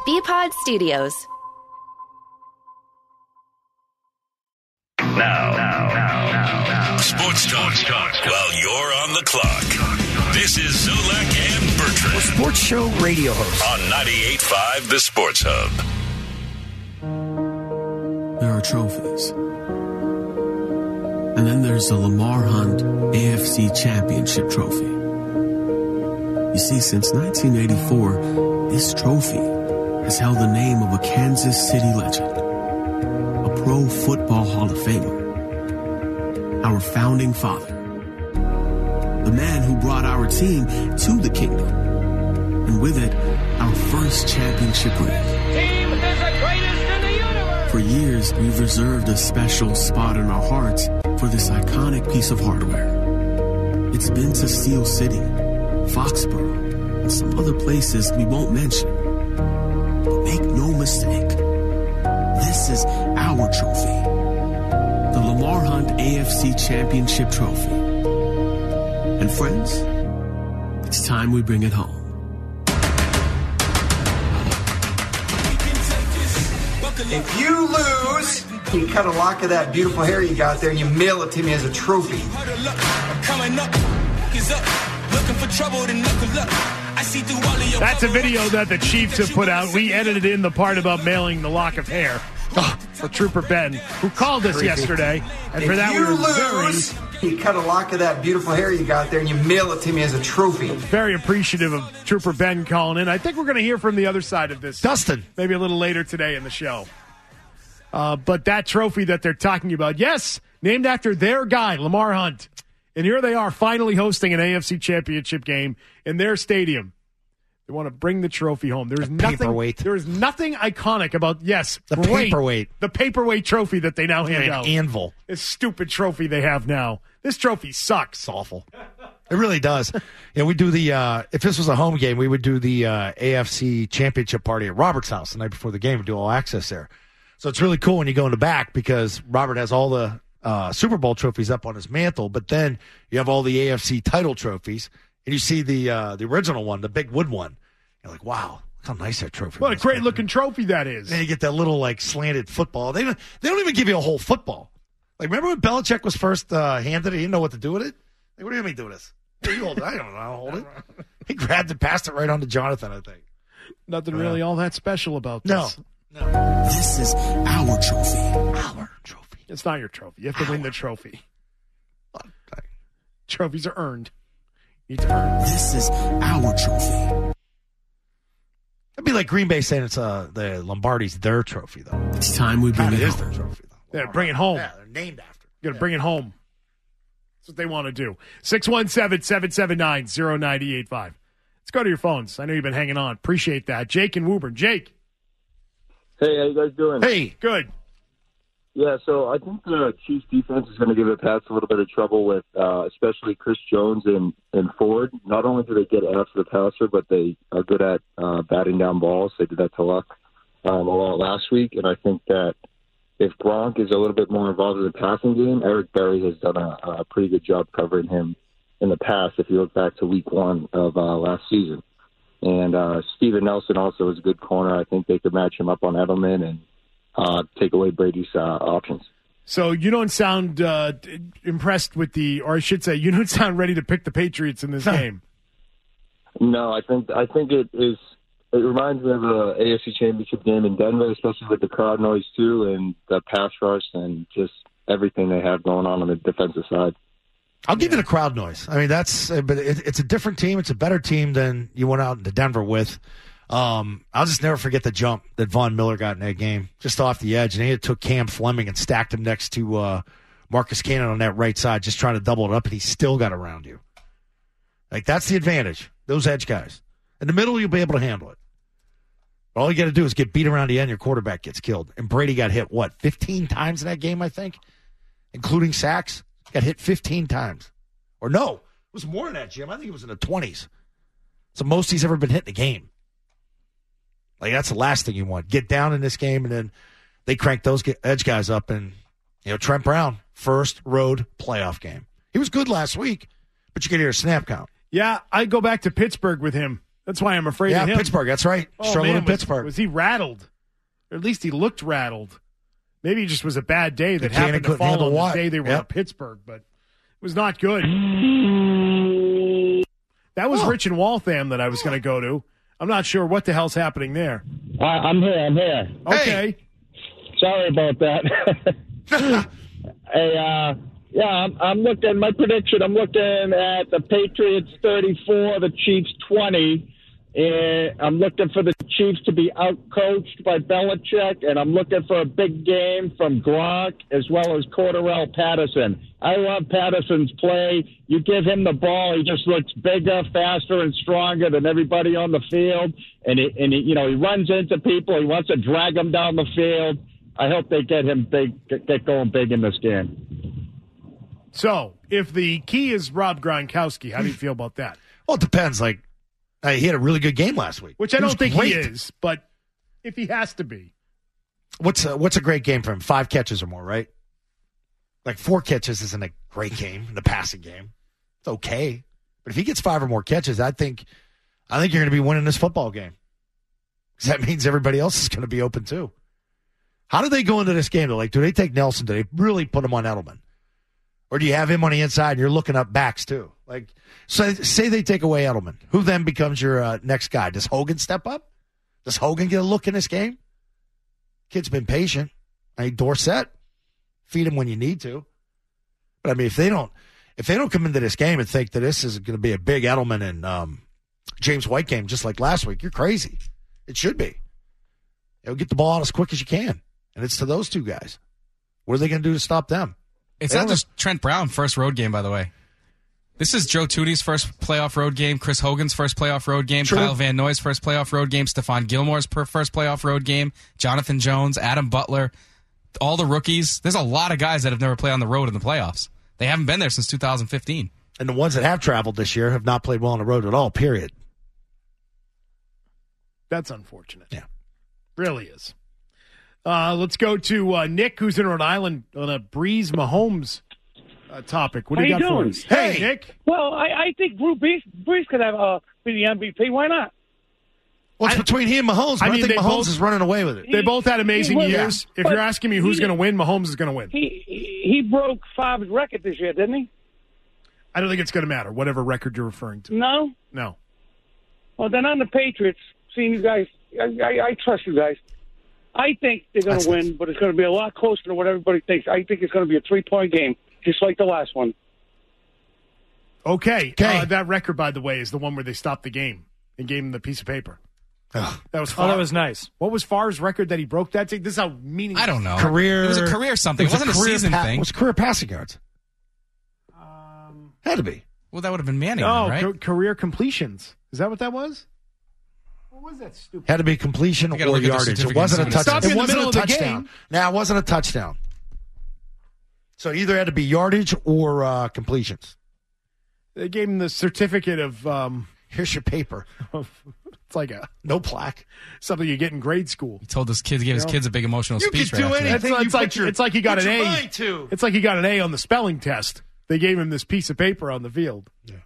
BPod Studios. Now. Sports talk while you're on the clock. This is Zolak and Bertrand. Sports show radio host. On 98.5 The Sports Hub. There are trophies. And then there's the Lamar Hunt AFC Championship Trophy. You see, since 1984, this trophy has held the name of a Kansas City legend, a Pro Football Hall of Famer, our founding father, the man who brought our team to the kingdom, and with it, our first championship ring. Team is the greatest in the universe! For years, we've reserved a special spot in our hearts for this iconic piece of hardware. It's been to Steel City, Foxborough, and some other places we won't mention. But make no mistake, this is our trophy. The Lamar Hunt AFC Championship Trophy. And friends, it's time we bring it home. If you lose, you cut a lock of that beautiful hair you got there and you mail it to me as a trophy. That's a video that the Chiefs have put out. We edited in the part about mailing the lock of hair for Trooper Ben, who called us yesterday. And if for that, you we were lose, you cut a lock of that beautiful hair you got there and you mail it to me as a trophy. Very appreciative of Trooper Ben calling in. I think we're going to hear from the other side of this. Dustin. Maybe a little later today in the show. But that trophy that they're talking about, yes, named after their guy, Lamar Hunt. And here they are finally hosting an AFC Championship game in their stadium. They want to bring the trophy home. There is nothing iconic about, the paperweight. The paperweight trophy that they now hand out. Anvil. This stupid trophy they have now. This trophy sucks. It's awful. It really does. Yeah, we do the, if this was a home game, we would do the AFC Championship party at Robert's house the night before the game. We do all access there. So it's really cool when you go in the back because Robert has all the Super Bowl trophies up on his mantle, but then you have all the AFC title trophies, and you see the original one, the big wood one. You're like, wow, look how nice that trophy is. What a great-looking trophy that is. Then you get that little, slanted football. They don't even give you a whole football. Remember when Belichick was first handed it? He didn't know what to do with it? What do you mean do this? Here, you hold it. I don't know how to hold it. He grabbed it, passed it right on to Jonathan, I think. Nothing really all that special about this. No. This is our trophy. Our trophy. It's not your trophy. You have to win the trophy. Trophies are earned. You need to earn. This is our trophy. It'd be like Green Bay saying it's the Lombardi's their trophy, though. It's time we bring it is home. their trophy, though. Yeah, bring it home. Yeah, they're named after. You got to bring it home. That's what they want to do. 617-779-0985. Let's go to your phones. I know you've been hanging on. Appreciate that. Jake and Woburn. Jake. Hey, how you guys doing? Hey. Good. Yeah, so I think the Chiefs defense is going to give the Pats a little bit of trouble with especially Chris Jones and Ford. Not only do they get after the passer, but they are good at batting down balls. They did that to Luck a lot last week. And I think that if Gronk is a little bit more involved in the passing game, Eric Berry has done a pretty good job covering him in the past if you look back to week 1 of last season. And Steven Nelson also is a good corner. I think they could match him up on Edelman and take away Brady's options. So you don't sound impressed with or I should say, you don't sound ready to pick the Patriots in this game. No, I think it is. It reminds me of a AFC Championship game in Denver, especially with the crowd noise too, and the pass rush, and just everything they have going on the defensive side. I'll give you the crowd noise. I mean, but it's a different team. It's a better team than you went out into Denver with. I'll just never forget the jump that Von Miller got in that game, just off the edge, and he took Cam Fleming and stacked him next to Marcus Cannon on that right side, just trying to double it up, and he still got around you. That's the advantage, those edge guys. In the middle, you'll be able to handle it. All you got to do is get beat around the end, your quarterback gets killed. And Brady got hit, 15 times in that game, I think, including sacks? Got hit 15 times. Or no, it was more than that, Jim. I think it was in the 20s. It's the most he's ever been hit in a game. That's the last thing you want. Get down in this game, and then they crank those edge guys up. And, Trent Brown, first road playoff game. He was good last week, but you could hear a snap count. Yeah, I go back to Pittsburgh with him. That's why I'm afraid of him. Pittsburgh. That's right. Oh, Struggled man, in Pittsburgh. Was he rattled? Or at least he looked rattled. Maybe it just was a bad day that Buchanan happened to couldn't fall handle on the Watt. day they were Yep. in Pittsburgh, but it was not good. That was Rich and Waltham that I was going to go to. I'm not sure what the hell's happening there. I'm here. Okay. Sorry about that. I'm looking, my prediction, I'm looking at the Patriots 34, the Chiefs 20. And I'm looking for the Chiefs to be outcoached by Belichick, and I'm looking for a big game from Gronk as well as Cordarrelle Patterson. I love Patterson's play. You give him the ball, he just looks bigger, faster, and stronger than everybody on the field. And he runs into people. He wants to drag them down the field. I hope they get him big, get going big in this game. So, if the key is Rob Gronkowski, how do you feel about that? Well, it depends. Like, he had a really good game last week. Which I don't think great. he is, but if he has to be. What's a great game for him? 5 catches or more, right? Like 4 catches isn't a great game in the passing game. It's okay. But if he gets 5 or more catches, I think you're going to be winning this football game. Because that means everybody else is going to be open too. How do they go into this game? Do they take Nelson? Do they really put him on Edelman? Or do you have him on the inside and you're looking up backs too? Like, so say they take away Edelman. Who then becomes your next guy? Does Hogan step up? Does Hogan get a look in this game? Kid's been patient. Dorsett, feed him when you need to. But I mean, if they don't come into this game and think that this is going to be a big Edelman and James White game just like last week, you're crazy. It should be. Get the ball out as quick as you can. And it's to those 2 guys. What are they going to do to stop them? It's not just Trent Brown first road game, by the way. This is Joe Tooney's first playoff road game, Chris Hogan's first playoff road game, True. Kyle Van Noy's first playoff road game, Stephon Gilmore's first playoff road game, Jonathan Jones, Adam Butler, all the rookies. There's a lot of guys that have never played on the road in the playoffs. They haven't been there since 2015. And the ones that have traveled this year have not played well on the road at all, period. That's unfortunate. Yeah. Really is. Let's go to Nick, who's in Rhode Island, on a Breeze Mahomes topic. What do you got for us? Hey, Nick. Well, I think Breeze could have be the MVP. Why not? Well, it's between he and Mahomes. But I think Mahomes is running away with it. They both had amazing years. Yeah. If you're asking me who's going to win, Mahomes is going to win. He broke Favre's record this year, didn't he? I don't think it's going to matter, whatever record you're referring to. No? No. Well, then on the Patriots, seeing you guys, I trust you guys. I think they're going to win, but it's going to be a lot closer than what everybody thinks. I think it's going to be a 3-point game, just like the last one. Okay. That record, by the way, is the one where they stopped the game and gave him the piece of paper. That was Favre. Oh, that was nice. What was Favre's record that he broke that? This is how meaningless. I don't know. Career. It was a career something. It wasn't a season thing. It was career passing yards. Had to be. Well, that would have been Manning, No, right? Career completions. Is that what that was? What was that stupid? Had to be completion or yardage. It wasn't a touchdown. It wasn't a touchdown. No, it wasn't a touchdown. So it either had to be yardage or completions. They gave him the certificate of. Here's your paper. It's like no plaque. Something you get in grade school. He told his kids, gave his kids a big emotional speech. You can do anything. It's like he got an A. It's like he got an A on the spelling test. They gave him this piece of paper on the field. Yeah.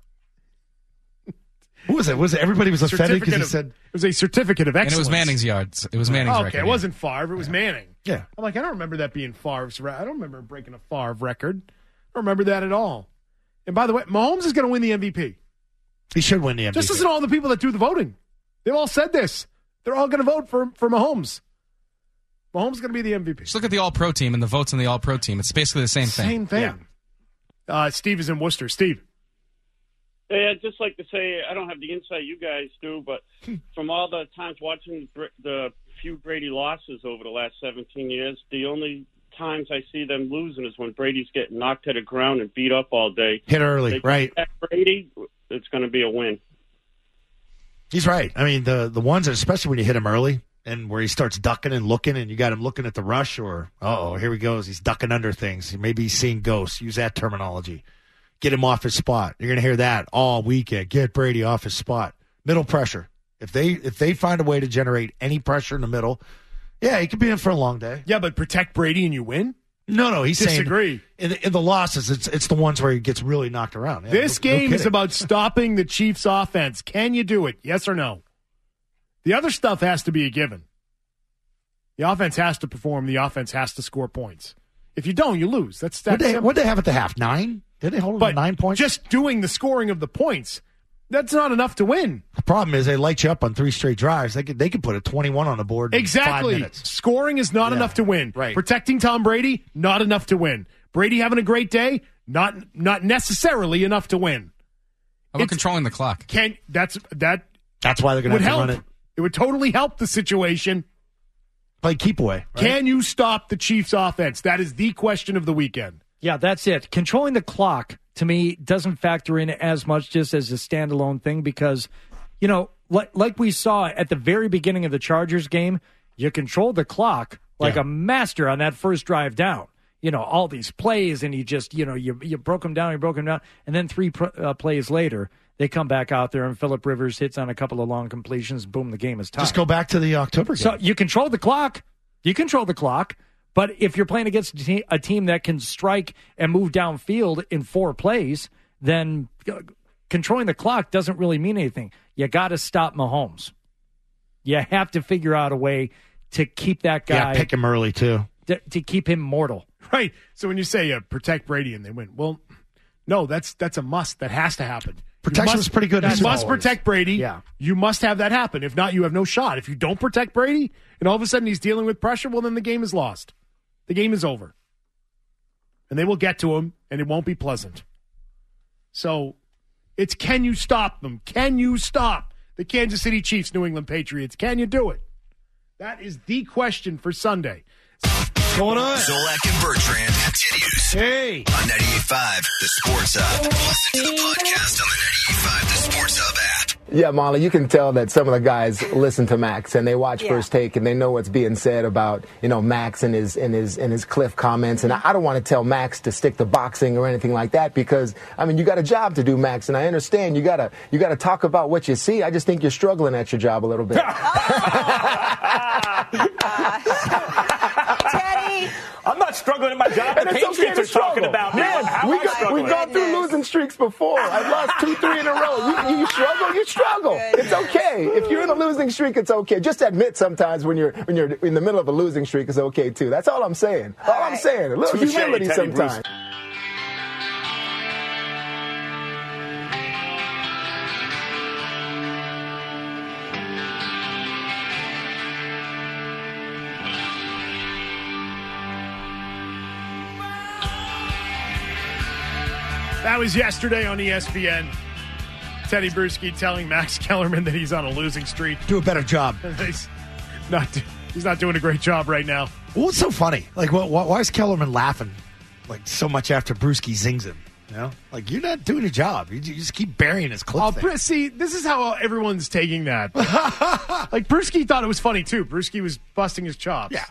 Who was it? Everybody was offended because he said it was a certificate of excellence. And it was Manning's yards. It was Manning's record. Okay, it wasn't Favre. It was Manning. Yeah. I'm like, I don't remember that being Favre's record. I don't remember breaking a Favre record. I don't remember that at all. And by the way, Mahomes is going to win the MVP. He should win the MVP. Just listen to all the people that do the voting. They've all said this. They're all going to vote for Mahomes. Mahomes is going to be the MVP. Just look at the All-Pro team and the votes on the All-Pro team. It's basically the same thing. Same thing. Yeah. Steve is in Worcester. Steve. Hey, I'd just like to say, I don't have the insight you guys do, but from all the times watching the few Brady losses over the last 17 years, the only times I see them losing is when Brady's getting knocked to the ground and beat up all day. Hit early, right. Brady, it's going to be a win. He's right. I mean, the ones that, especially when you hit him early and where he starts ducking and looking and you got him looking at the rush or, here he goes. He's ducking under things. Maybe he's seeing ghosts. Use that terminology. Get him off his spot. You're going to hear that all weekend. Get Brady off his spot. Middle pressure. If they find a way to generate any pressure in the middle, yeah, he could be in for a long day. Yeah, but protect Brady and you win? No, he's disagree. saying in the losses, it's the ones where he gets really knocked around. Yeah, this game is kidding. about stopping the Chiefs' offense. Can you do it? Yes or no? The other stuff has to be a given. The offense has to perform. The offense has to score points. If you don't, you lose. That's What'd they have at the half? 9? Did they hold them to 9 points? Just doing the scoring of the points, that's not enough to win. The problem is they light you up on 3 straight drives. They could put a 21 on the board in 5 minutes. Scoring is not enough to win. Right. Protecting Tom Brady, not enough to win. Brady having a great day, not necessarily enough to win. How about controlling the clock? That's why they're going to have to run it. It would totally help the situation. Play keep away. Right? Can you stop the Chiefs' offense? That is the question of the weekend. Yeah, that's it. Controlling the clock, to me, doesn't factor in as much just as a standalone thing because, like we saw at the very beginning of the Chargers game, you controlled the clock like a master on that first drive down. All these plays, and you just, you broke them down, and then 3 plays later, they come back out there, and Phillip Rivers hits on a couple of long completions. Boom, the game is tied. Just go back to the October game. So you control the clock. But if you're playing against a team that can strike and move downfield in 4 plays, then controlling the clock doesn't really mean anything. You got to stop Mahomes. You have to figure out a way to keep that guy. Yeah, pick him early, too. To keep him mortal. Right. So when you say protect Brady and they win, well, no, that's a must. That has to happen. Protection was pretty good. You must protect Brady. Yeah. You must have that happen. If not, you have no shot. If you don't protect Brady and all of a sudden he's dealing with pressure, well, then the game is lost. The game is over. And they will get to him, and it won't be pleasant. So it's can you stop them? Can you stop the Kansas City Chiefs, New England Patriots? Can you do it? That is the question for Sunday. What's going on? Zolak and Bertrand continues. Hey. On 98.5, the Sports Hub. Listen to the podcast on the 98.5, the Sports Hub app. Yeah, Molly, you can tell that some of the guys listen to Max and they watch First Take and they know what's being said about, Max and his Cliff comments. And I don't want to tell Max to stick to boxing or anything like that because, you got a job to do, Max, and I understand you gotta talk about what you see. I just think you're struggling at your job a little bit. Teddy. I'm not struggling at my job. And the Patriots are talking about me. Man, we've gone through losing streaks before. I've lost 2-3 in a row. You struggle. You struggle. It's okay. If you're in a losing streak, it's okay. Just admit sometimes when you're in the middle of a losing streak, it's okay too. That's all I'm saying. I'm saying. A little humility sometimes. That was yesterday on ESPN. Teddy Bruschi telling Max Kellerman that he's on a losing streak. Do a better job. He's not doing a great job right now. Well, what's so funny? Like, why is Kellerman laughing so much after Bruschi zings him? You're not doing a job. You just keep burying his clip. See, this is how everyone's taking that. Bruschi thought it was funny too. Bruschi was busting his chops. Yeah.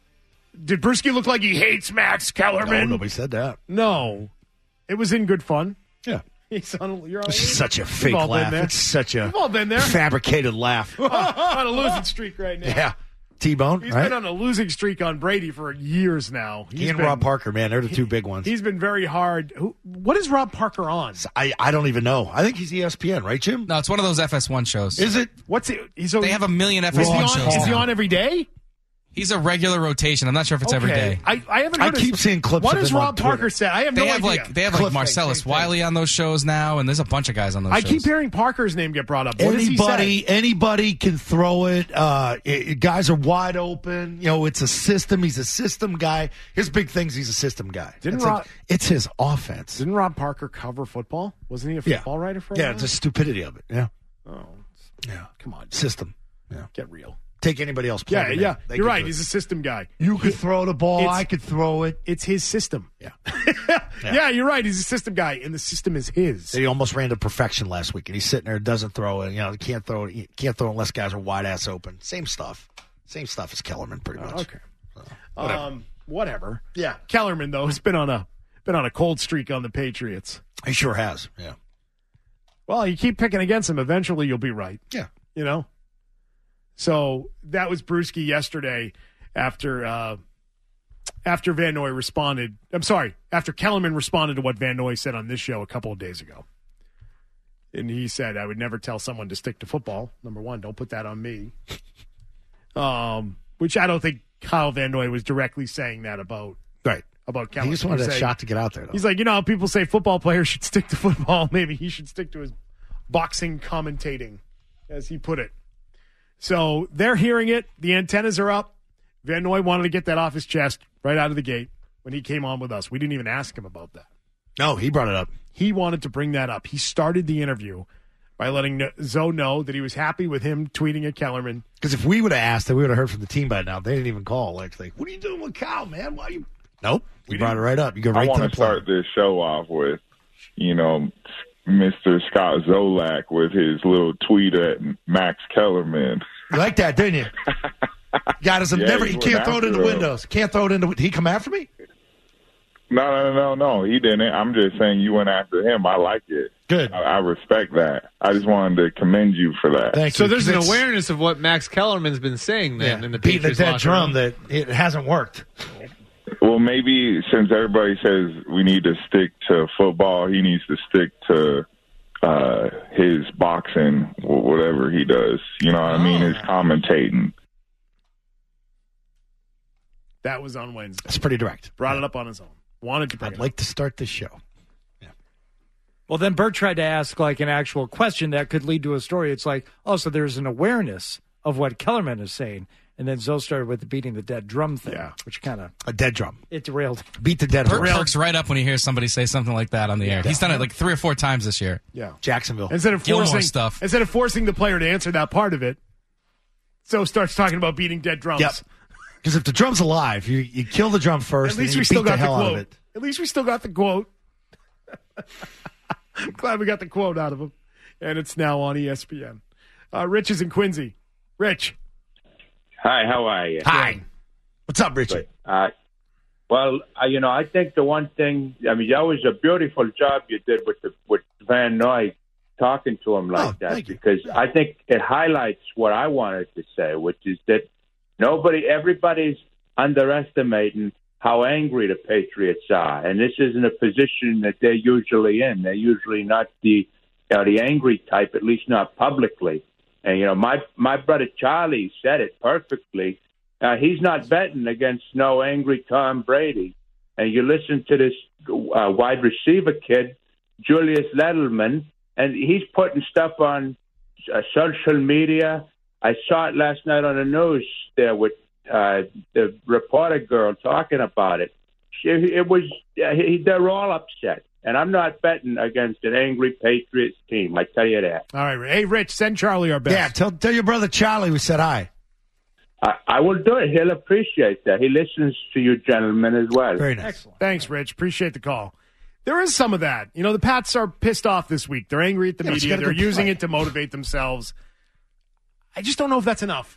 Did Bruschi look like he hates Max Kellerman? No, nobody said that. No. It was in good fun. Yeah. You're It's such a fake laugh. It's such a We've all been there. fabricated laugh. On a losing streak right now. Yeah. T-Bone, He's right? been on a losing streak on Brady for years now. He and Rob Parker, man, they're the two big ones. He's been very hard. What is Rob Parker on? I don't even know. I think he's ESPN, right, Jim? No, it's one of those FS1 shows. Is it? What's it? They have a million FS1 shows. Is he on every day? He's a regular rotation. I'm not sure if it's every day. I haven't heard keep seeing clips What of does him on Rob Parker say? I have no idea. They have Marcellus Wiley on those shows now, and there's a bunch of guys on those shows. I keep hearing Parker's name get brought up. What does he say? Anybody can throw it. Guys are wide open. It's a system. He's a system guy. His big thing's he's a system guy. It's his offense. Didn't Rob Parker cover football? Wasn't he a football writer for a while? Yeah, it's the stupidity of it. Yeah. Oh. Yeah. Come on. System. Yeah. Get real. Take anybody else. Yeah. You're right. He's a system guy. You could throw the ball. I could throw it. It's his system. Yeah. Yeah, you're right. He's a system guy, and the system is his. He almost ran to perfection last week, and he's sitting there, doesn't throw it. He can't throw it. He can't throw unless guys are wide ass open. Same stuff as Kellerman, pretty much. Okay. So, whatever. Yeah. Kellerman though has been on a cold streak on the Patriots. He sure has. Yeah. Well, you keep picking against him, eventually you'll be right. Yeah. So that was Bruschi yesterday after after Kellerman responded to what Van Noy said on this show a couple of days ago. And he said, I would never tell someone to stick to football. Number one, don't put that on me. Which I don't think Kyle Van Noy was directly saying that about Kellerman. He just wanted a shot to get out there, though. He's like, how people say football players should stick to football. Maybe he should stick to his boxing commentating, as he put it. So they're hearing it. The antennas are up. Van Noy wanted to get that off his chest right out of the gate when he came on with us. We didn't even ask him about that. No, he brought it up. He wanted to bring that up. He started the interview by letting Zoe know that he was happy with him tweeting at Kellerman. Because if we would have asked, then we would have heard from the team by now. They didn't even call. Like, what are you doing with Cal, man? Why you? Nope. You brought it right up. You go right to the point. I want to start this show off with, Mr. Scott Zolak with his little tweet at Max Kellerman. You like that, didn't you? God, he can't throw it in the windows. Can't throw it in the. Did he come after me? No, he didn't. I'm just saying you went after him. I like it. Good. I respect that. I just wanted to commend you for that. Thank so you. There's an awareness of what Max Kellerman's been saying then in the beating the Patriots dead locker drum room. that it hasn't worked. Well, maybe since everybody says we need to stick to football, he needs to stick to his boxing, whatever he does. You know what I mean? His commentating. That was on Wednesday. That's pretty direct. Brought it up on his own. Wanted to bring I'd like to start this show. Well, then Bert tried to ask like an actual question that could lead to a story. It's like, so there's an awareness of what Kellerman is saying. And then Zoe started with the beating the dead drum thing, which kind of... A dead drum. It derailed. Beat the dead drum. Perks right up when he hears somebody say something like that on the air. He's done it like 3 or 4 times this year. Yeah. Jacksonville. Instead of Gilmore forcing stuff. Instead of forcing the player to answer that part of it, Zoe starts talking about beating dead drums. Yep. Because if the drum's alive, you kill the drum first, At least and we you still beat the got the hell out of quote. it. At least we still got the quote. I'm glad we got the quote out of him. And it's now on ESPN. Rich is in Quincy. Rich. Hi, how are you? Hi. What's up, Richie? I think the one thing, that was a beautiful job you did with Van Noy talking to him like that, because I think it highlights what I wanted to say, which is that everybody's underestimating how angry the Patriots are, and this isn't a position that they're usually in. They're usually not the angry type, at least not publicly. And my brother Charlie said it perfectly. He's not betting against no angry Tom Brady. And you listen to this wide receiver kid, Julius Edelman, and he's putting stuff on social media. I saw it last night on the news there with the reporter girl talking about it. They're all upset. And I'm not betting against an angry Patriots team, I tell you that. All right. Hey, Rich, send Charlie our best. Yeah, tell your brother Charlie we said hi. I will do it. He'll appreciate that. He listens to you gentlemen as well. Very nice. Excellent. Thanks, Rich. Appreciate the call. There is some of that. The Pats are pissed off this week. They're angry at the media. They're using it to motivate themselves. I just don't know if that's enough.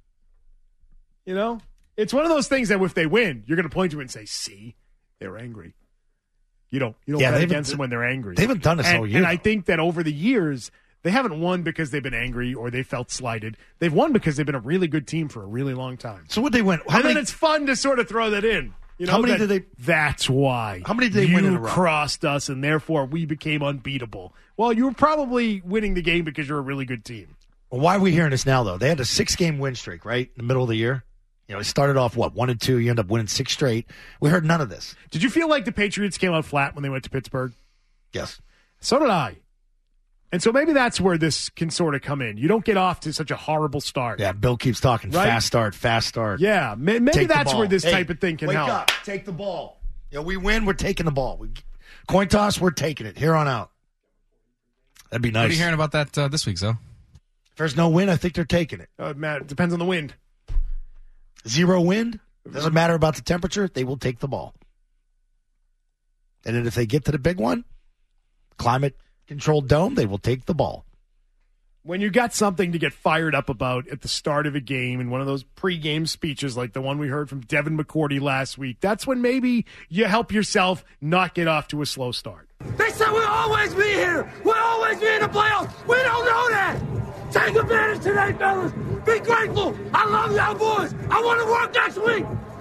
It's one of those things that if they win, you're going to point to it and say, see, they're angry. You don't bet against them when they're angry. They haven't done this all year. And I think that over the years, they haven't won because they've been angry or they felt slighted. They've won because they've been a really good team for a really long time. So what they win? Then it's fun to sort of throw that in. How many did they? That's why. How many did they win in a row? You crossed us, and therefore we became unbeatable. Well, you were probably winning the game because you're a really good team. Well, why are we hearing this now, though? They had a 6-game win streak, right, in the middle of the year. It started off, 1-2. You end up winning 6 straight. We heard none of this. Did you feel like the Patriots came out flat when they went to Pittsburgh? Yes. So did I. And so maybe that's where this can sort of come in. You don't get off to such a horrible start. Yeah, Bill keeps talking fast start. Yeah, maybe that's where this type of thing can help. Wake up, take the ball. We win, we're taking the ball. Coin toss, we're taking it here on out. That'd be nice. What are you hearing about that this week, Zoe? If there's no wind, I think they're taking it. Matt, it depends on the wind. 0 wind, doesn't matter about the temperature, they will take the ball. And then if they get to the big one, climate-controlled dome, they will take the ball. When you got something to get fired up about at the start of a game in one of those pregame speeches like the one we heard from Devin McCourty last week, that's when maybe you help yourself not get off to a slow start. They said we'll always be here. We'll always be in the playoffs. We don't know that. Take advantage today, fellas. Be grateful. I love y'all boys. I want to work next week.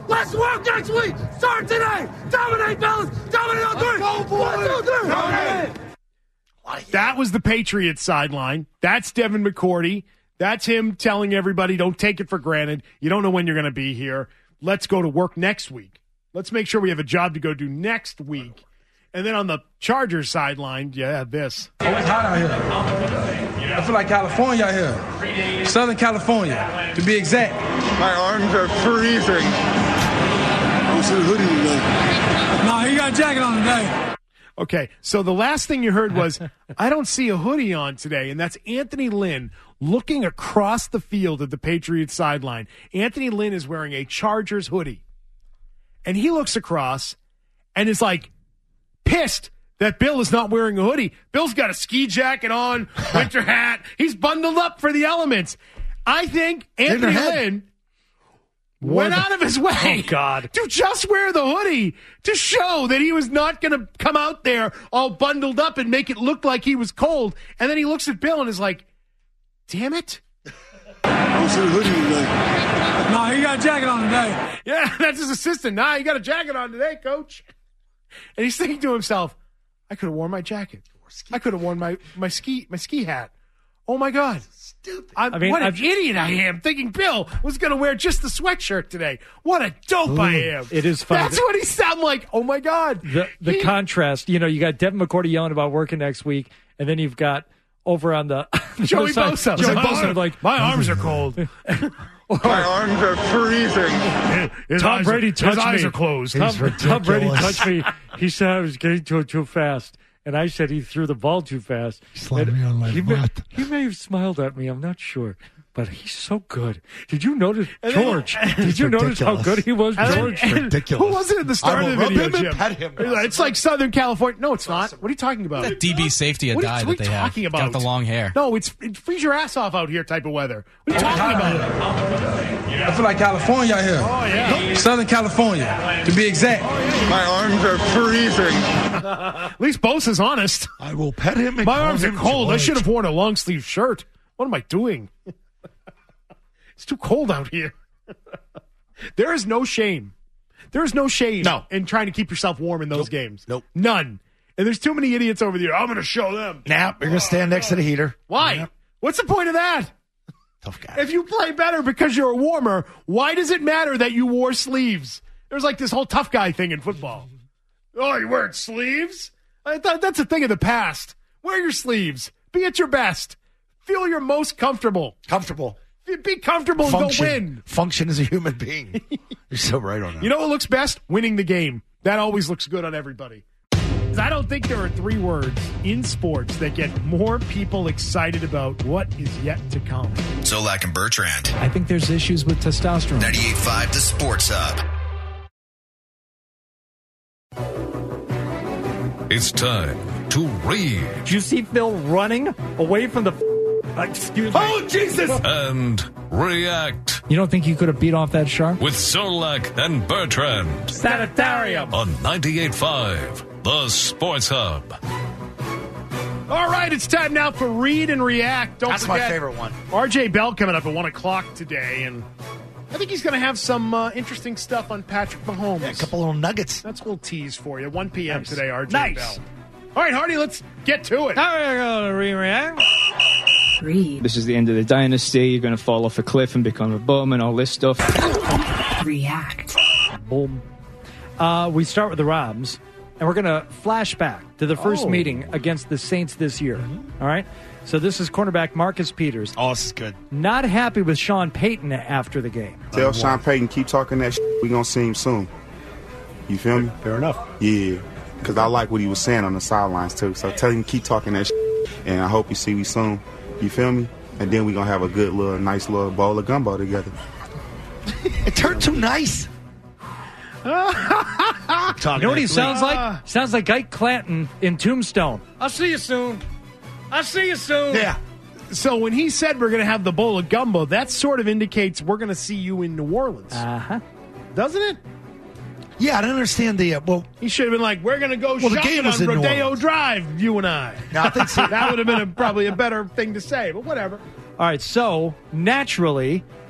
Let's work next week. Start today. Dominate, fellas. Dominate on three. One, 2, 3. Dominate. That was the Patriots sideline. That's Devin McCourty. That's him telling everybody, don't take it for granted. You don't know when you're going to be here. Let's go to work next week. Let's make sure we have a job to go do next week. And then on the Chargers sideline, this. Oh, it's hot out here. I feel like California out here. Southern California, to be exact. My arms are freezing. I see the hoodie today. No, he got a jacket on today. Okay, so the last thing you heard was, I don't see a hoodie on today, and that's Anthony Lynn looking across the field at the Patriots sideline. Anthony Lynn is wearing a Chargers hoodie, and he looks across and is like pissed that Bill is not wearing a hoodie. Bill's got a ski jacket on, winter hat. He's bundled up for the elements. I think Anthony Lynn went out of his way to just wear the hoodie to show that he was not going to come out there all bundled up and make it look like he was cold. And then he looks at Bill and is like, damn it. I see the hoodie today. No, he got a jacket on today. Yeah, that's his assistant. Nah, he got a jacket on today, coach. And he's thinking to himself, I could have worn my jacket. I could have worn my ski hat. Oh, my God. Stupid. What an idiot I am, thinking Bill was going to wear just the sweatshirt today. What a dope I am. It is funny. That's what he sounded like. Oh, my God. The contrast, you got Devin McCourty yelling about working next week, and then you've got over on the Joey Bosa. Joey Bosa like, my arms are cold. My arms are freezing. Tom Brady touched me. His eyes are closed. Tom Brady touched me. He said I was getting to it too fast. And I said he threw the ball too fast. Slapped me on my butt. He may have smiled at me. I'm not sure. But he's so good. Did you notice, George? Did you notice how good he was, George? Ridiculous. Who was it at the start of the video, Jim? Pet him. It's like Southern California. No, it's not. What are you talking about? The DB safety had died that they have. Talking about? Got the long hair. No, it freeze your ass off out here type of weather. What are you talking about? I feel like California out here. Oh, yeah. Southern California, to be exact. My arms are freezing. At least Bosa's honest. I will pet him. My arms are cold. I should have worn a long sleeve shirt. What am I doing? It's too cold out here. There is no shame. There is no shame in trying to keep yourself warm in those games. Nope. None. And there's too many idiots over there. I'm going to show them. You're going to stand next to the heater. Why? Nap. What's the point of that? Tough guy. If you play better because you're warmer, why does it matter that you wore sleeves? There's like this whole tough guy thing in football. Oh, you wearing sleeves? I thought that's a thing of the past. Wear your sleeves. Be at your best. Feel your most comfortable. Be comfortable and go win. Function as a human being. You're so right on that. You know what looks best? Winning the game. That always looks good on everybody. I don't think there are 3 words in sports that get more people excited about what is yet to come. Zolak and Bertrand. I think there's issues with testosterone. 98.5 The Sports Hub. It's time to read. Did you see Phil running away from the... excuse me. Oh, Jesus! And react. You don't think you could have beat off that shark? With Zolak and Bertrand. Sanitarium. On 98.5 The Sports Hub. All right, it's time now for Read and React. Don't That's forget, my favorite one. RJ Bell coming up at 1 o'clock today, and I think he's going to have some interesting stuff on Patrick Mahomes. Yeah, a couple little nuggets. That's a little tease for you. 1 p.m. Nice. today, RJ Nice. Bell. All right, Hardy, let's get to it. Now we're going to react. This is the end of the dynasty. You're going to fall off a cliff and become a bum and all this stuff. React. Boom. We start with the Robs, and we're going to flash back to the first meeting against the Saints this year. All right? So this is cornerback Marcus Peters. Oh, this is good. Not happy with Sean Payton after the game. Tell Sean Payton, keep talking that shit. We're going to see him soon. You feel me? Fair enough. Yeah. Because I like what he was saying on the sidelines, too. So tell him, keep talking that shit. And I hope you see me soon. You feel me? And then we're going to have a good little, nice little bowl of gumbo together. It turned too nice. You know what he sounds like? Sounds like Ike Clanton in Tombstone. I'll see you soon. I'll see you soon. Yeah. So when he said we're going to have the bowl of gumbo, that sort of indicates we're going to see you in New Orleans. Uh-huh. Doesn't it? Yeah, I don't understand the... he should have been like, we're going to go the shopping game was on in New Rodeo Orleans. Drive, you and I. No, I think so. That would have been probably a better thing to say, but whatever. All right, so naturally,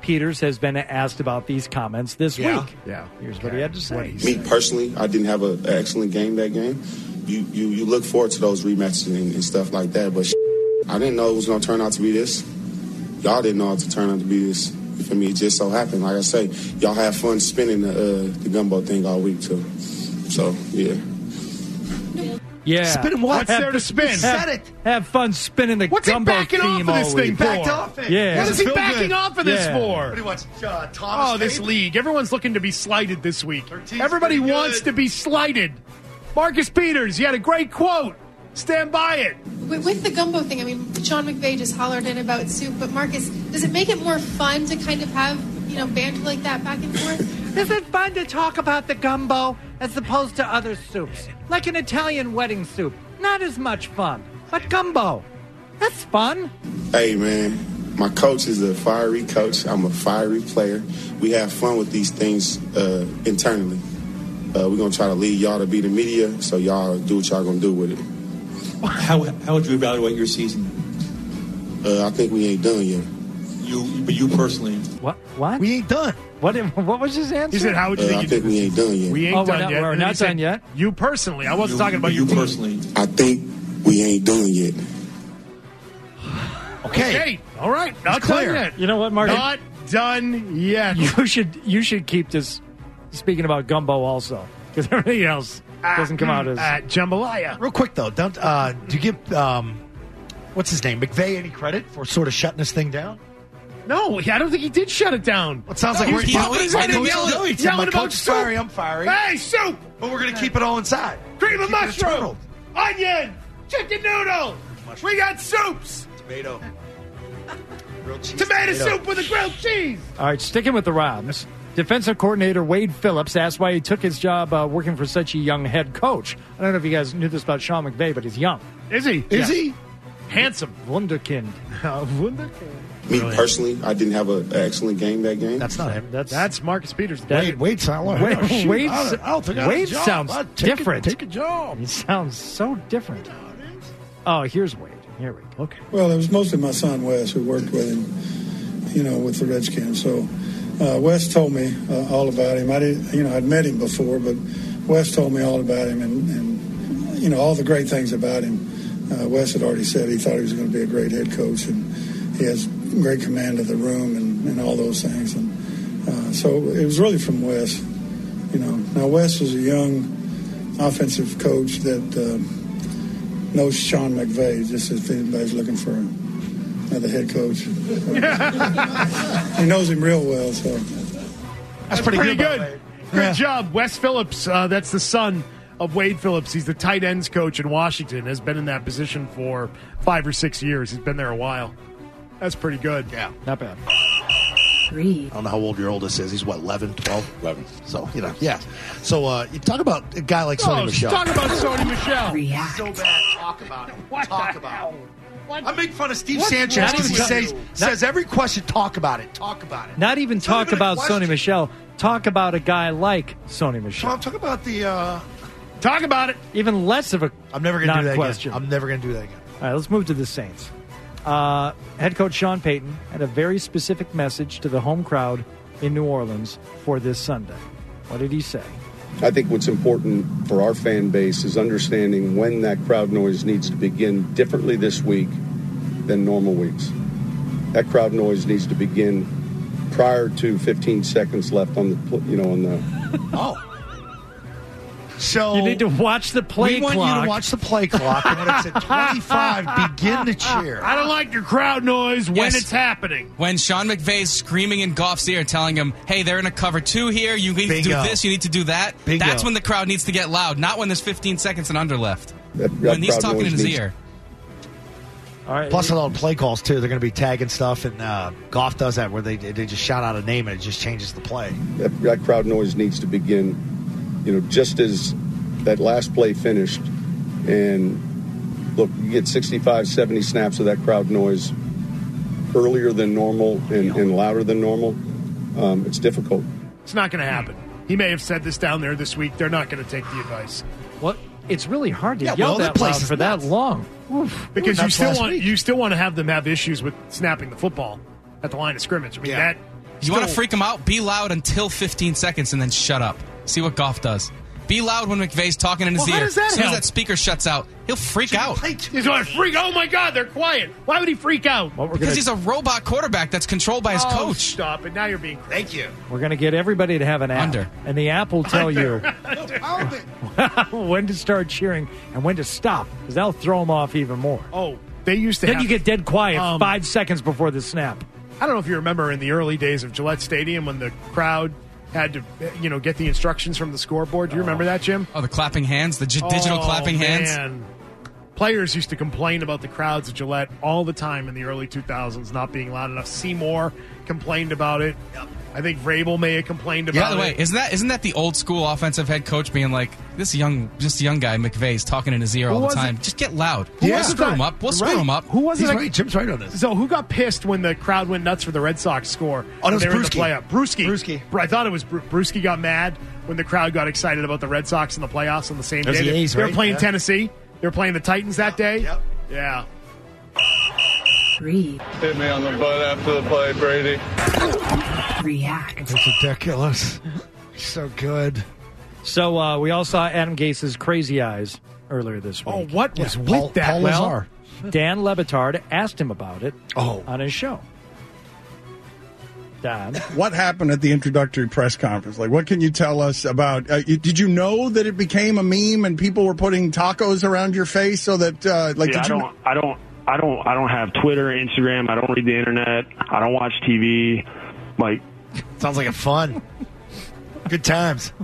Peters has been asked about these comments this week. Yeah. Here's what he had to say. Me personally, I didn't have an excellent game that game. You look forward to those rematches and stuff like that, but I didn't know it was going to turn out to be this. Y'all didn't know it to turn out to be this. For me, it just so happened. Like I say, y'all have fun spinning the gumbo thing all week too. So yeah. Yeah. Spinning what? What's there to spin? Said it. Have fun spinning the What's he gumbo backing theme off of this all thing week. for? Backed off it. Yeah. What is he Feel backing good. off of this Yeah. for? What do you want? Thomas? Oh, this Tate? league. Everyone's looking to be slighted this week. 13's Everybody pretty wants good. to be slighted. Marcus Peters, you had a great quote. Stand by it. With the gumbo thing, I mean, Sean McVay just hollered in about soup, but Marcus, does it make it more fun to kind of have, banter like that back and forth? Is it fun to talk about the gumbo as opposed to other soups? Like an Italian wedding soup. Not as much fun. But gumbo. That's fun. Hey man, my coach is a fiery coach. I'm a fiery player. We have fun with these things internally. We're gonna try to lead y'all to be the media, so y'all do what y'all gonna do with it. How would you evaluate your season? I think we ain't done yet. You personally. What? We ain't done. What was his answer? He said, how would you think I you think do we this? ain't done yet. We ain't done yet. We're And then not he said, done yet. You personally. I wasn't talking about you your personally. I think we ain't done yet. Okay. All right. Not clear. done yet. You know what, Mark? Not done yet. You should keep this speaking about gumbo also, because everything else doesn't come out as jambalaya. Real quick though, do you give what's his name, McVay, any credit for sort of shutting this thing down? No, I don't think he did shut it down. It sounds like He we're was popping his head and yelling yelling about coach is fiery, soup. I'm fiery. Hey, soup! But we're gonna keep it all inside. Cream of Keep it mushroom, internal. onion, chicken noodle. We got soups. Tomato. Grilled cheese Tomato tomato. soup with a grilled cheese. All right, sticking with the Robs, defensive coordinator Wade Phillips asked why he took his job working for such a young head coach. I don't know if you guys knew this about Sean McVay, but he's young. Is he? Is he? Handsome. Wunderkind. Wunderkind. Me personally, I didn't have an excellent game that game. That's not him. That's Marcus Peters. Wade sounds like Wade I don't think I had a Wade job. sounds I'd take different. Take a job. He sounds so different. Oh, here's Wade. Here we go. Okay. Well, it was mostly my son Wes who worked with him, with the Redskins. So Wes told me all about him. I didn't, I'd met him before, but Wes told me all about him and all the great things about him. Wes had already said he thought he was going to be a great head coach, and he has great command of the room and all those things. And so it was really from Wes. Now Wes was a young offensive coach that knows Sean McVay, just if anybody's looking for another head coach. He knows him real well, so. That's pretty good. Good job. Wes Phillips, that's the son of Wade Phillips. He's the tight ends coach in Washington, has been in that position for 5 or 6 years. He's been there a while. That's pretty good. Yeah. Not bad. I don't know how old your oldest is. He's what, 11, 12? 11. So, yeah. So, you talk about a guy like Sony Michel. Talk about Sony Michel. So bad. Talk about it. Talk about it. I make fun of Steve What? Sanchez Not because he even- says every question, talk about it. Talk about it. Not even talk even a about question. Sony Michel. Talk about a guy like Sony Michel. Well, talk about the. Talk about it. Even less of a. I'm never going to do that question. again. I'm never going to do that again. All right, let's move to the Saints. Head coach Sean Payton had a very specific message to the home crowd in New Orleans for this Sunday. What did he say? I think what's important for our fan base is understanding when that crowd noise needs to begin differently this week than normal weeks. That crowd noise needs to begin prior to 15 seconds left on the Oh. So You need to watch the play we want clock. you to watch the play clock, and when it's at 25, begin to cheer. I don't like your crowd noise when Yes. it's happening. When Sean McVay's screaming in Goff's ear, telling him, hey, they're in a cover 2 here. You need to Bingo. do this. You need to do that. Bingo. That's when the crowd needs to get loud, not when there's 15 seconds and under left. That When he's crowd talking noise in his needs- ear. All right. Plus, a lot of play calls too. They're going to be tagging stuff, and Goff does that where they just shout out a name and it just changes the play. That crowd noise needs to begin, just as that last play finished. And look, you get 65, 70 snaps of that crowd noise earlier than normal and louder than normal. It's difficult. It's not going to happen. He may have said this down there this week. They're not going to take the advice. What? It's really hard to Yeah, yell well, that that place loud is for nuts. that long. Oof. Because you That's still last want week. you still want to have them have issues with snapping the football at the line of scrimmage. I mean Yeah. You want to freak him out? Be loud until 15 seconds and then shut up. See what Goff does. Be loud when McVay's talking in his ear. As soon as that speaker shuts out, he'll freak out. He's going to freak out. Oh, my God, they're quiet. Why would he freak out? Because he's a robot quarterback that's controlled by his coach. Stop it. Now you're being... Thank you. We're going to get everybody to have an app. Under. And the app will tell you when to start cheering and when to stop, because that'll throw them off even more. Oh, they used to Then have... you get dead quiet 5 seconds before the snap. I don't know if you remember in the early days of Gillette Stadium when the crowd had to, get the instructions from the scoreboard. Do you remember that, Jim? Oh, the clapping hands, the digital clapping hands. Man. Players used to complain about the crowds at Gillette all the time in the early 2000s not being loud enough. Seymour complained about it. Yep. I think Vrabel may have complained about it. By the way, isn't that the old school offensive head coach being like, this young guy McVay's talking in his ear all the time? Just get loud. We'll screw him up. We'll screw him up. Who was it? Right. Jim's right on this. So who got pissed when the crowd went nuts for the Red Sox score? Oh, it was they were in the Brewski. playoff. Brewski. I thought it was Brewski got mad when the crowd got excited about the Red Sox in the playoffs on the same day. They were playing Tennessee. They were playing the Titans that day. Yep. Yeah. Read. Hit me on the butt after the play, Brady. React. That's ridiculous. So good. So we all saw Adam Gase's Crazy Eyes earlier this week. Oh, what was with that? Paul Lazar. Dan Le Batard asked him about it on his show. Dan. What happened at the introductory press conference? Like, what can you tell us about? Did you know that it became a meme and people were putting tacos around your face so that, I don't have Twitter, Instagram. I don't read the internet. I don't watch TV. Sounds like a fun. Good times.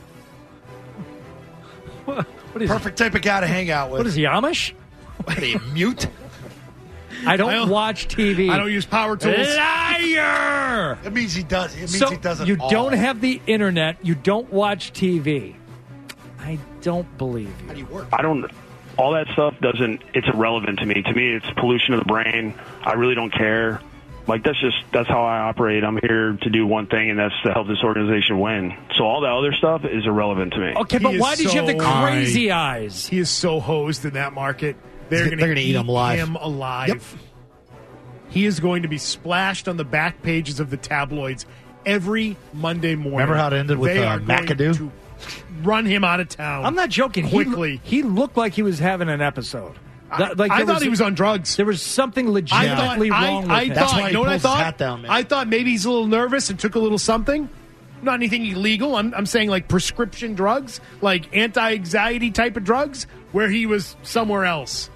What is Perfect type of guy to hang out with. What is he, Amish? What are you, mute? I don't watch TV. I don't use power tools. Liar! It means he does. It means So he doesn't. you don't have the internet. You don't watch TV. I don't believe you. How do you work? All that stuff it's irrelevant to me. To me, it's pollution of the brain. I really don't care. That's how I operate. I'm here to do one thing, and that's to help this organization win. So all that other stuff is irrelevant to me. Okay, but why did you have the crazy eyes? He is so hosed in that market. They're going to eat him alive. Yep. He is going to be splashed on the back pages of the tabloids every Monday morning. Remember how it ended with McAdoo? To run him out of town. I'm not joking. Quickly. He looked like he was having an episode. I thought he was on drugs. There was something legitimately wrong with him. That's why he pulls his hat down, man. I thought maybe he's a little nervous and took a little something. Not anything illegal. I'm saying like prescription drugs, like anti-anxiety type of drugs, where he was somewhere else.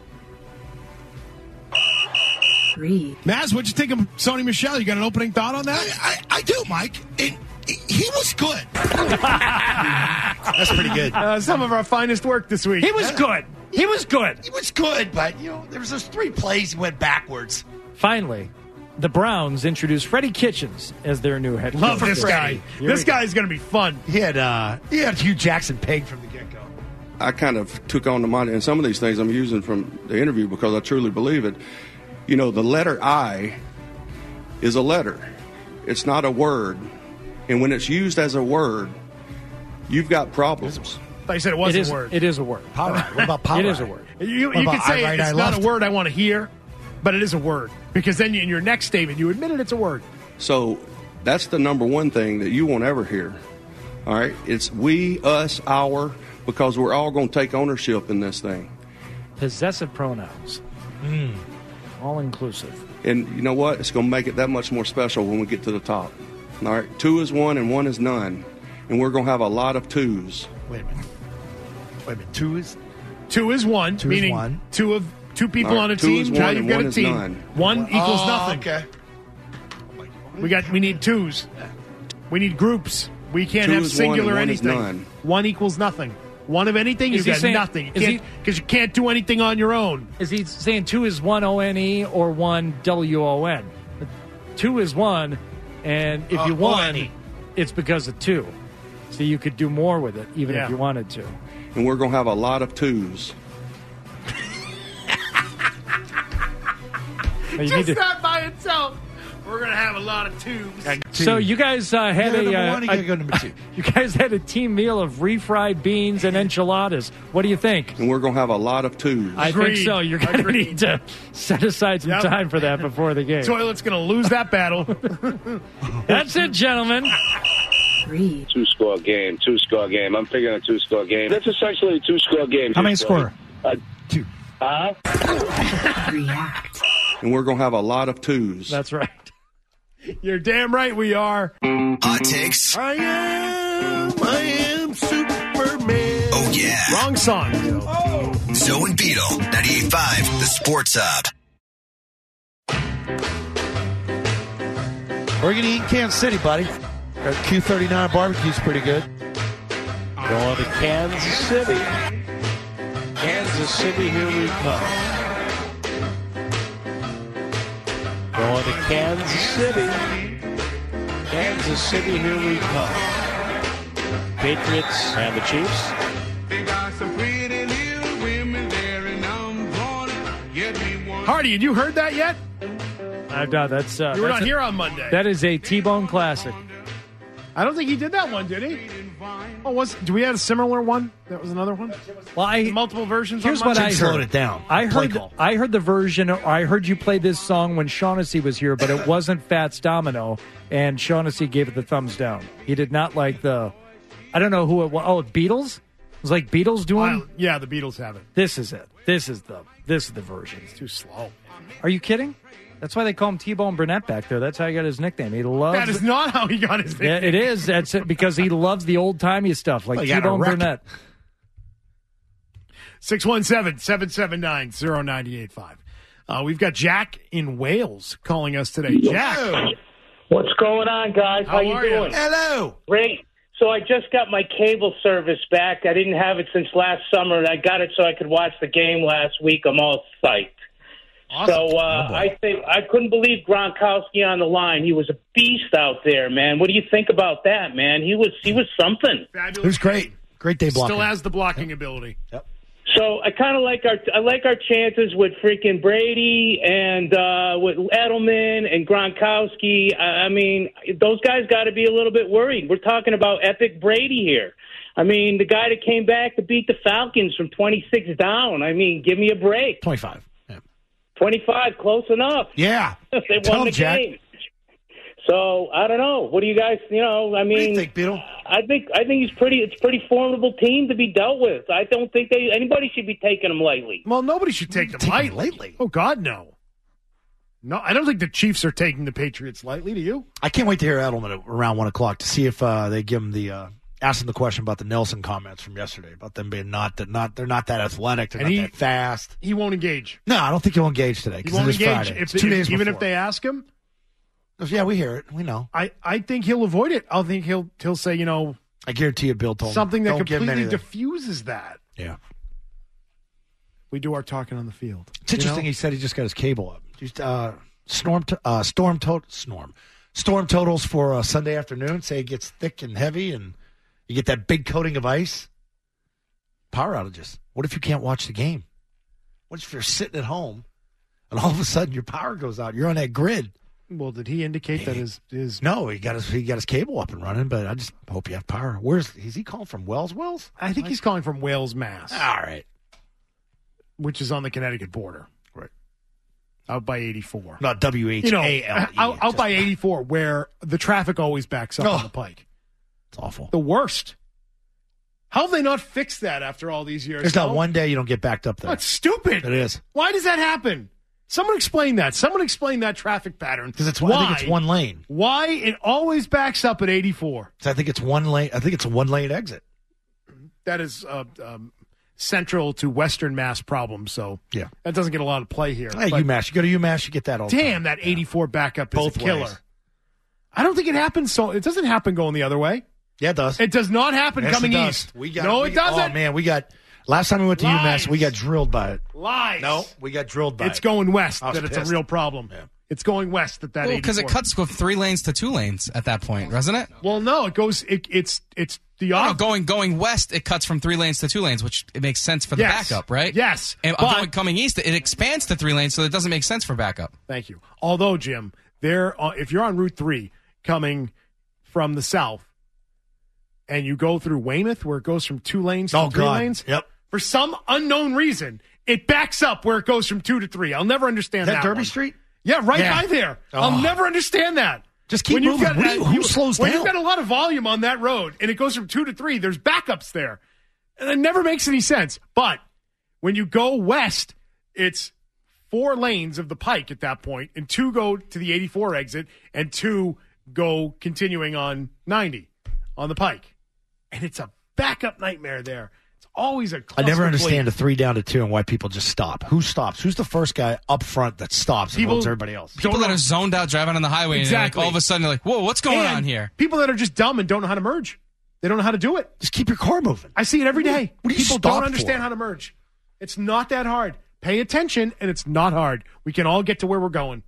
Maz, what'd you think of Sony Michel? You got an opening thought on that? I do, Mike. He was good. That's pretty good. Some of our finest work this week. He was good. He was good. He was good, but there was those 3 plays he went backwards. Finally, the Browns introduced Freddie Kitchens as their new head coach. Love this guy. This guy is going to be fun. He had Hugh Jackson pegged from the get-go. I kind of took on the money, and some of these things I'm using from the interview because I truly believe it. The letter I is a letter. It's not a word. And when it's used as a word, you've got problems. I said it wasn't a word. It is a word. Power. What about power? It is a word. You could say it's not a word I want to hear, but it is a word. Because then in your next statement, you admitted it's a word. So that's the number one thing that you won't ever hear. All right? It's we, us, our, because we're all going to take ownership in this thing. Possessive pronouns. All inclusive. And you know what? It's going to make it that much more special when we get to the top. All right? 2 is 1 and 1 is none. And we're going to have a lot of 2s. Wait a minute. 2 is 1, meaning is 1. Two people on a 2 team. is Now 1 you've and got 1 a is team. none. 1 equals nothing. Okay. We need 2s. We need groups. We can't 2 have is 1 singular and 1 is anything. none. 1 equals nothing. 1 of anything, you got nothing. Because you can't do anything on your own. Is he saying 2 is 1 O-N-E or 1 W-O-N? 2 is 1, and if you won, O-N-E. it's because of 2. So you could do more with it, even if you wanted to. And we're going to have a lot of 2s. Just that by itself. We're going to have a lot of tubes. So you guys had number one, you gotta go number two. You guys had a team meal of refried beans and enchiladas. What do you think? And we're going to have a lot of twos. I think so. You're going to need to set aside some time for that before the game. Toilet's going to lose that battle. That's it, gentlemen. 2-score game. I'm picking a 2-score game. That's essentially a 2-score game. How many score? 2. React. And we're going to have a lot of twos. That's right. You're damn right we are. Hot takes. I am Superman. Oh, yeah. Wrong song. Zoe and Beetle, 98.5, the Sports Hub. We're going to eat in Kansas City, buddy. Our Q39 barbecue's pretty good. Going to Kansas City. Kansas City, here we come. Going to Kansas City. Kansas City, here we come. Patriots and the Chiefs. They got some pretty little women there, and I'm gonna get me one. Hardy, had you heard that yet? No, that's you were not here on Monday. That is a T-Bone classic. I don't think he did that one, did he? Oh, do we have a similar one? That was another one? Well, multiple versions. Here's on what I Monday? heard. Slow it down. I heard the version. I heard you play this song when Shaughnessy was here, but it wasn't Fats Domino, and Shaughnessy gave it the thumbs down. He did not like the. I don't know who it was. Oh, Beatles. It was like Beatles doing. Yeah, the Beatles have it. This is it. This is the version. It's too slow. Are you kidding? That's why they call him T-Bone Burnett back there. That's how he got his nickname. He loves. That is not how he got his nickname. Yeah, it is. That's it, because he loves the old timey stuff like T-Bone Burnett. 617-779-0985. We've got Jack in Wales calling us today. Jack, what's going on, guys? How you doing? Hello. Great. So I just got my cable service back. I didn't have it since last summer, and I got it so I could watch the game last week. I'm all psyched. Awesome. So I think I couldn't believe Gronkowski on the line. He was a beast out there, man. What do you think about that, man? He was something. Fabulous. It was great. Great day blocking. Still has the blocking ability. Yep. So I kind of like our chances with freaking Brady and with Edelman and Gronkowski. I mean, those guys got to be a little bit worried. We're talking about epic Brady here. I mean, the guy that came back to beat the Falcons from 26 down. I mean, give me a break. 25. 25, close enough. Yeah. They Tell won the him, Jack. game. So I don't know. What do you guys? I mean, what do you think, Beetle? I think it's a pretty formidable team to be dealt with. I don't think anybody should be taking them lightly. Well, nobody should take them lightly. Oh God, no. No, I don't think the Chiefs are taking the Patriots lightly. Do you? I can't wait to hear Edelman around 1 o'clock to see if they give him ask him the question about the Nelson comments from yesterday about them being they're not that athletic, they're not that fast. He won't engage. No, I don't think he'll engage today. He won't it is engage Friday. It's 2 days even before. if they ask him. Yeah, we hear it. We know. I think he'll avoid it. I think he'll say, I guarantee you, Bill told something that don't give him completely anything. diffuses that. Yeah. We do our talking on the field. It's interesting. He said he just got his cable up. Storm totals for Sunday afternoon say it gets thick and heavy, and you get that big coating of ice. Power outages. What if you can't watch the game? What if you're sitting at home and all of a sudden your power goes out? You're on that grid. Well, did he indicate that his No, he got his cable up and running, but I just hope you have power. Is he calling from Wells? I think he's calling from Wales, Mass. All right. Which is on the Connecticut border. Right. Out by 84. Not WHALE. Out by 84, where the traffic always backs up on the pike. It's awful. The worst. How have they not fixed that after all these years? There's not one day you don't get backed up there. That's stupid. It is. Why does that happen? Someone explain that. Someone explain that traffic pattern. Because I think it's one lane. Why it always backs up at 84? I think it's one lane. I think it's a one-lane exit. That is central to Western Mass problems. So yeah, that doesn't get a lot of play here. Hey, UMass. You go to UMass, you get that all the damn, time. that 84 backup Both is a killer. ways. I don't think it happens. So it doesn't happen going the other way. Yeah, it does. It does not happen coming east. It doesn't. Oh, man, last time we went to UMass, we got drilled by it. Lies. No, we got drilled by it. It's going west I was that it's pissed. a real problem. Yeah. It's going west at that 84. Because it cuts with 3 lanes to 2 lanes at that point, doesn't it? Well, no, it goes. It's the going west. It cuts from 3 lanes to 2 lanes, which it makes sense for the backup, right? Yes, and coming east, it expands to 3 lanes, so it doesn't make sense for backup. Thank you. Although, Jim, if you're on Route 3 coming from the south and you go through Weymouth where it goes from 2 lanes to 3 lanes, for some unknown reason, it backs up where it goes from 2 to 3. I'll never understand that. Is that Derby one. Street? Yeah, by there. Oh. I'll never understand that. Just keep moving. Who slows down? When you've got a lot of volume on that road and it goes from 2 to 3, there's backups there. And it never makes any sense. But when you go west, it's 4 lanes of the Pike at that point, and 2 go to the 84 exit, and 2 go continuing on 90 on the Pike. And it's a backup nightmare there. It's always a cluster. I never understand a 3 down to 2 and why people just stop. Who stops? Who's the first guy up front that stops and holds everybody else? People that are zoned out driving on the highway, Exactly. and all of a sudden they're like, whoa, what's going on here? People that are just dumb and don't know how to merge. They don't know how to do it. Just keep your car moving. I see it every day. What do you People stop don't understand for? how to merge. It's not that hard. Pay attention, and it's not hard. We can all get to where we're going.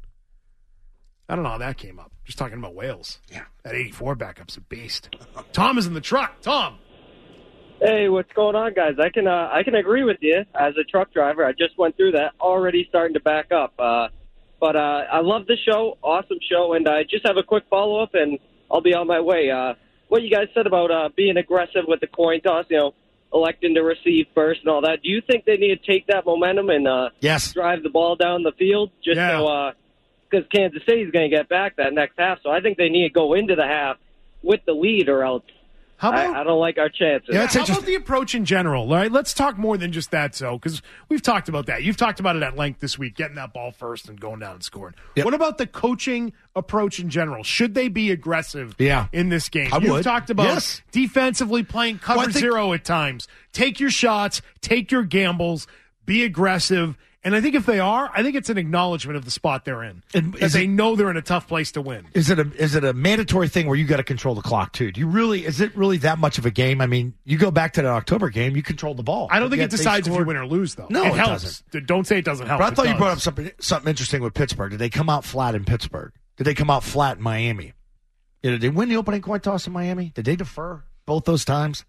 I don't know how that came up. Just talking about Wales. Yeah. That 84 backup's a beast. Tom is in the truck. Tom. Hey, what's going on, guys? I can agree with you. As a truck driver, I just went through that, already starting to back up. But I love the show, awesome show, and I just have a quick follow-up, and I'll be on my way. What you guys said about being aggressive with the coin toss, electing to receive first and all that, do you think they need to take that momentum and drive the ball down the field so because Kansas City's going to get back that next half, so I think they need to go into the half with the lead or else I don't like our chances. Yeah, how about the approach in general? All right, let's talk more than just that, because we've talked about that. You've talked about it at length this week, getting that ball first and going down and scoring. Yep. What about the coaching approach in general? Should they be aggressive in this game? You've talked about defensively playing cover zero at times. Take your shots, take your gambles, be aggressive. And I think if they are, I think it's an acknowledgement of the spot they're in. That they know they're in a tough place to win. Is it a mandatory thing where you got to control the clock too? Is it really that much of a game? I mean, you go back to the October game, you control the ball. I don't think it decides if you win or lose, though. No, it helps. Doesn't. Don't say it doesn't help. But I thought you brought up something interesting with Pittsburgh. Did they come out flat in Pittsburgh? Did they come out flat in Miami? Did they win the opening coin toss in Miami? Did they defer both those times?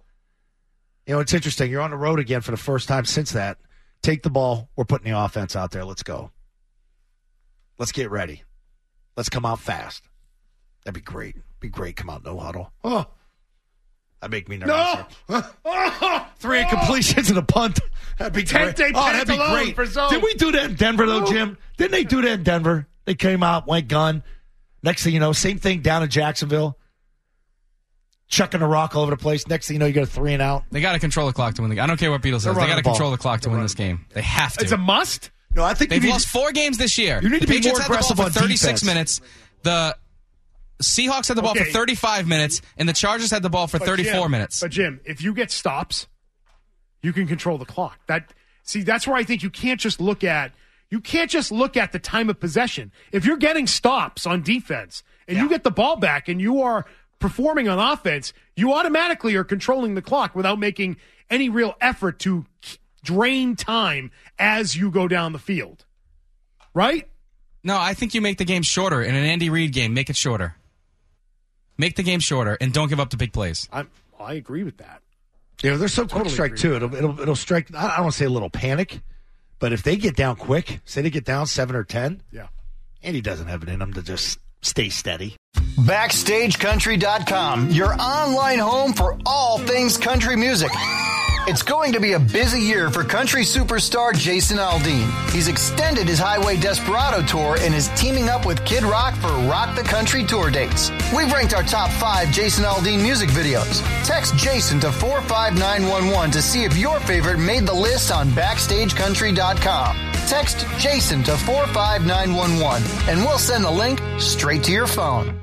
It's interesting. You're on the road again for the first time since that. Take the ball. We're putting the offense out there. Let's go. Let's get ready. Let's come out fast. That'd be great. Come out no huddle. Oh, that'd make me nervous. No. 3 incompletions and a punt. That'd be great. That'd be great. Did we do that in Denver though, Jim? Didn't they do that in Denver? They came out, went gun. Next thing you know, same thing down in Jacksonville. Chucking the rock all over the place. Next thing you know, you got a 3 and out. They got to control the clock to win the game. I don't care what Beatles says. They got to control the clock to win this game. They have to. It's a must? No, I think they've lost 4 games this year. You need to be more aggressive on 36 defense. minutes. The Seahawks had the ball for 35 minutes, and the Chargers had the ball for 34 minutes. But Jim, if you get stops, you can control the clock. That's where I think you can't just look at the time of possession. If you're getting stops on defense and you get the ball back and you are performing on offense, you automatically are controlling the clock without making any real effort to drain time as you go down the field. Right? No, I think you make the game shorter. In an Andy Reid game, make it shorter. Make the game shorter and don't give up the big plays. I agree with that. Yeah, they're so quick strike too. It'll strike. I don't want to say a little panic, but if they get down quick, say they get down 7 or 10, Andy doesn't have it in him to just stay steady. BackstageCountry.com, your online home for all things country music. It's going to be a busy year for country superstar Jason Aldean. He's extended his Highway Desperado tour and is teaming up with Kid Rock for Rock the Country tour dates. We've ranked our top 5 Jason Aldean music videos. Text Jason to 45911 to see if your favorite made the list on BackstageCountry.com. Text Jason to 45911 and we'll send the link straight to your phone.